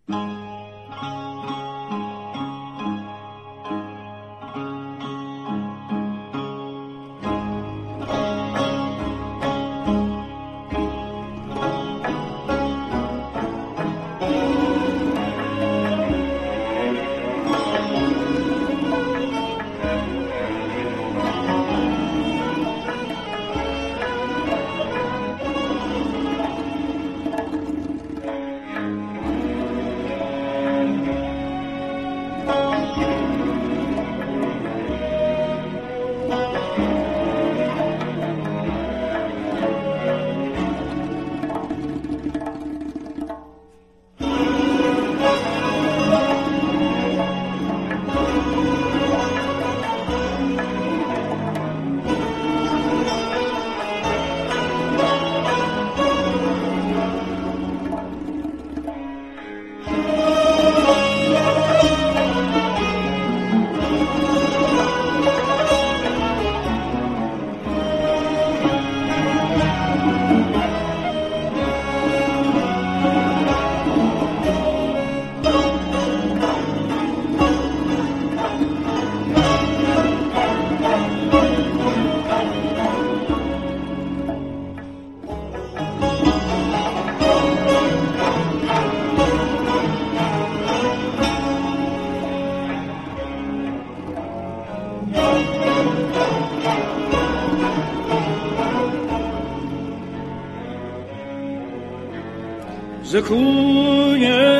ز کوی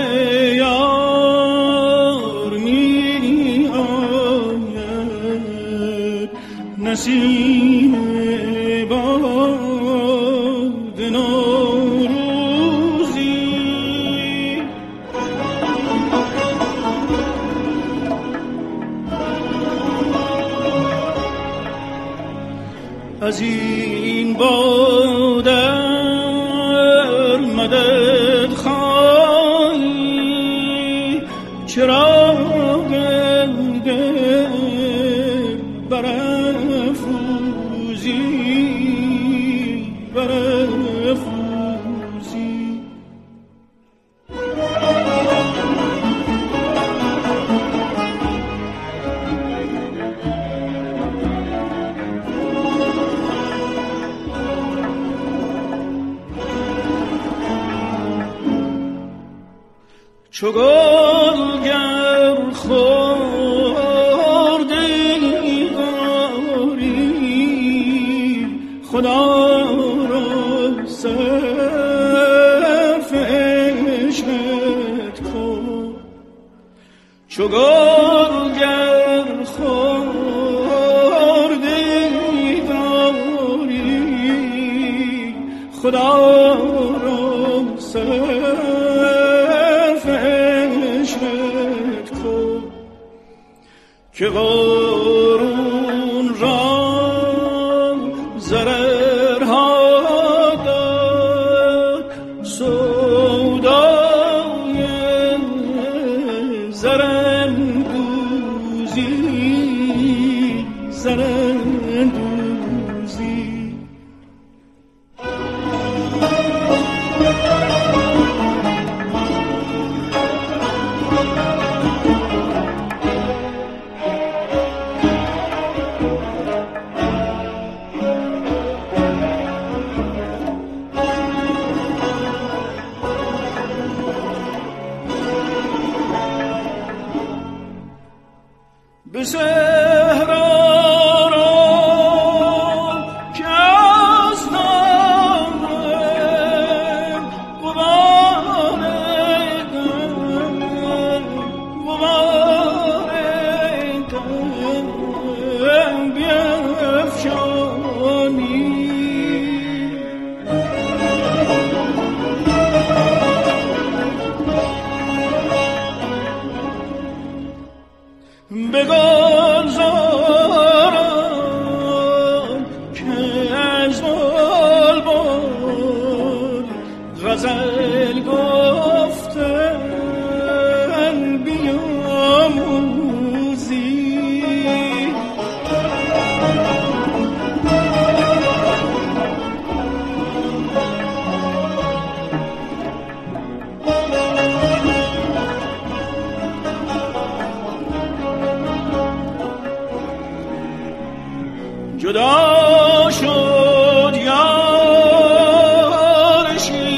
یار می آید نسیم باد نوروزی، از این بادر مدد خواهی، چراغ دل برافروزی. چو گل گر خوردی داری، خدا را صرف عشقت کن. چو گل گر خوردی داری، خدا را صرف عشقت کن. که قارون را ضررها داد، سودای زرندوزی. به صحرا که از دارم غبار دم بیفشانی. بگذارم که از بلبل غزل گفتن بیاموزی. جدا شد یار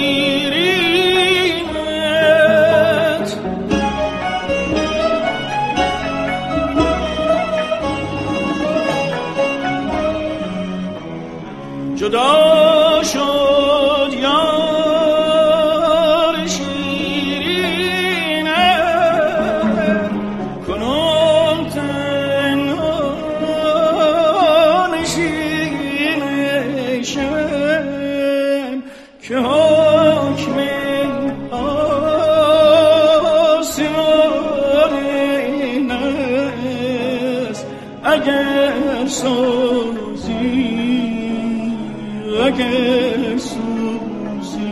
شیرینت، جدا شد یار شیرینت، کنون تنها نشینشم که حکم آسمان این است. اگر سوزی اگر سوزی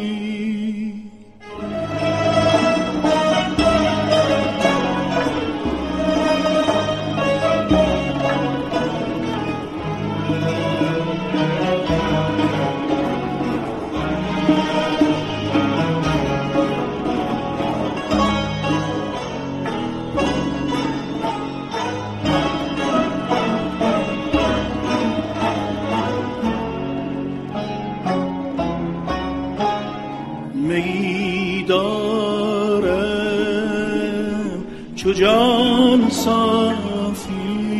می دارم چو جان صافی،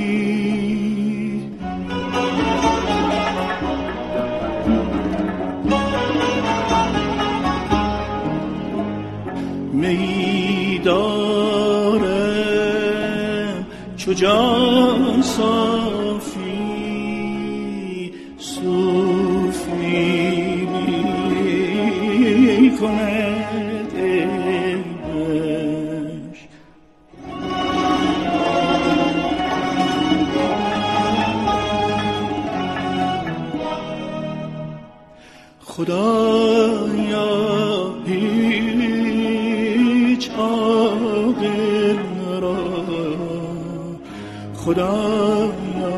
می دارم چو جان صافی، صوفی کند عشق. خدایا هیچ عاقل را، خدایا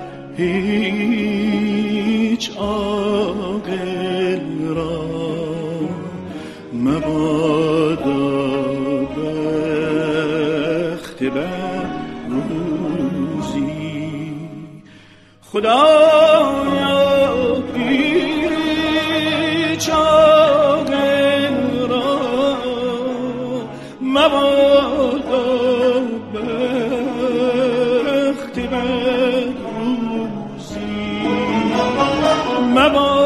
هیچ عاقل را مبادا بخت بر روزی. خدایا هیچ عاقل را مبادا بخت بر روزی، مبادا